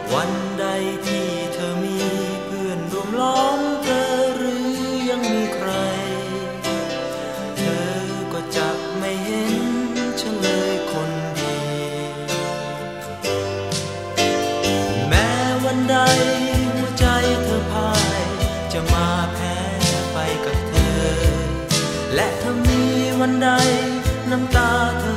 วันใดที่เธอมีเพื่อนร่วมล้อมเธอหรือยังมีใครเธอก็จะไม่เห็นฉันเลยคนดีแม้วันใดหัวใจเธอพ่ายจะมาแพ้ไปกับเธอและถ้ามีวันใดน้ำตาเธอ